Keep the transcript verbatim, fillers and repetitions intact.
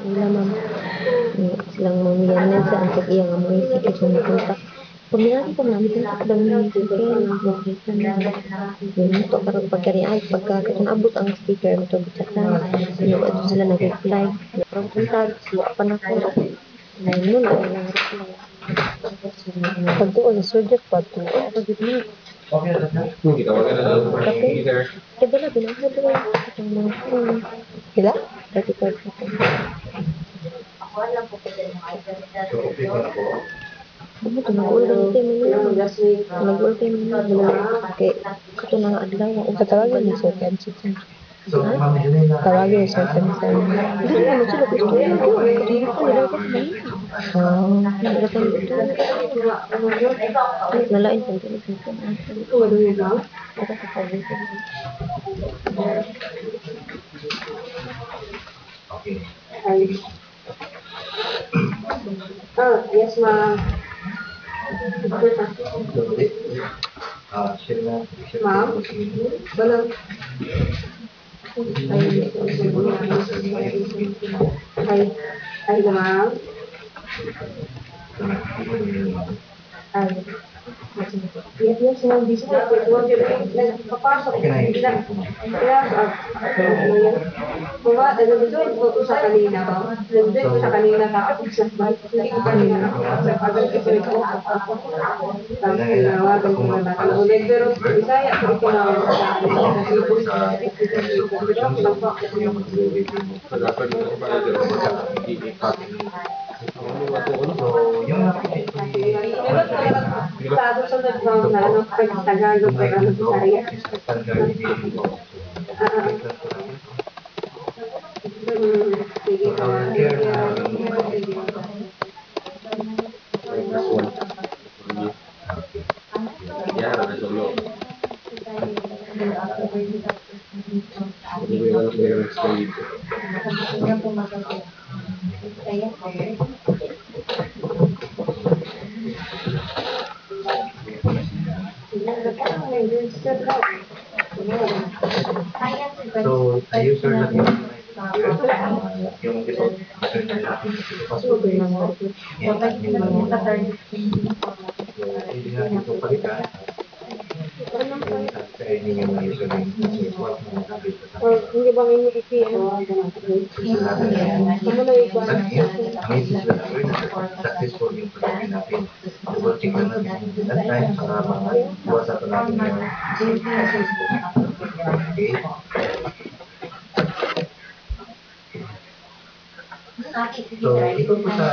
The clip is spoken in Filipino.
Nila ma'am, ni silang mamiyanan sa antog iya nga mga sikit sa mga kontak. Pamilaan ko na, kontak daw ni sikit, makita na. Yun to, karon pagkari ay, pagka katong abot ang sticker, ito bitatan. Sino ba ito sila nag-reply? Parang kontag, siya pa na ko. Ngayon mo na nilang reply. Pag doon, surjak pa to. Ako gid na. Kape. Kaya dala, binahad rin. Itong mga phone. Sila? thirty-five na po. Ano to, nag-order tayo mo Nag-order mo na. Kay, kato na nga adlaw. Ang katawagin ni Sir Kensit. Ha? Tawagin ni Sir Kensit. Dili naman sila gusto niya. Dili pa nila ka sa bayan. Ah, nila pa nila. Nalain pa nila. Para sa pag-ibig. Ah, yes, ma'am. Ma'am, walang ay, ay, ma'am. Ay, yes, yes, ma'am. Papasok. Kaya, Kuha, nag-join ko to sa kanina ba? Nag-join ko sa kanina tapos hindi ko kanina ako agad kasi ito ako. Tapos tinawagan ko na baka ulit. Pero Bisaya ko itinawag sa akin kasi pero ako lang po. Sa sa nag-ground na ano, pag Tagalog pero ano Bisaya. Sige po. So, tayo sir na yung episode hindi natin ito palitan sa inyo yung username Hindi ba may I-P M? Kamu na yung but yun, amazing sila successful yung pagkakin natin. Double check lang natin yung that time para maiwasan natin yung okay. So, ito po sa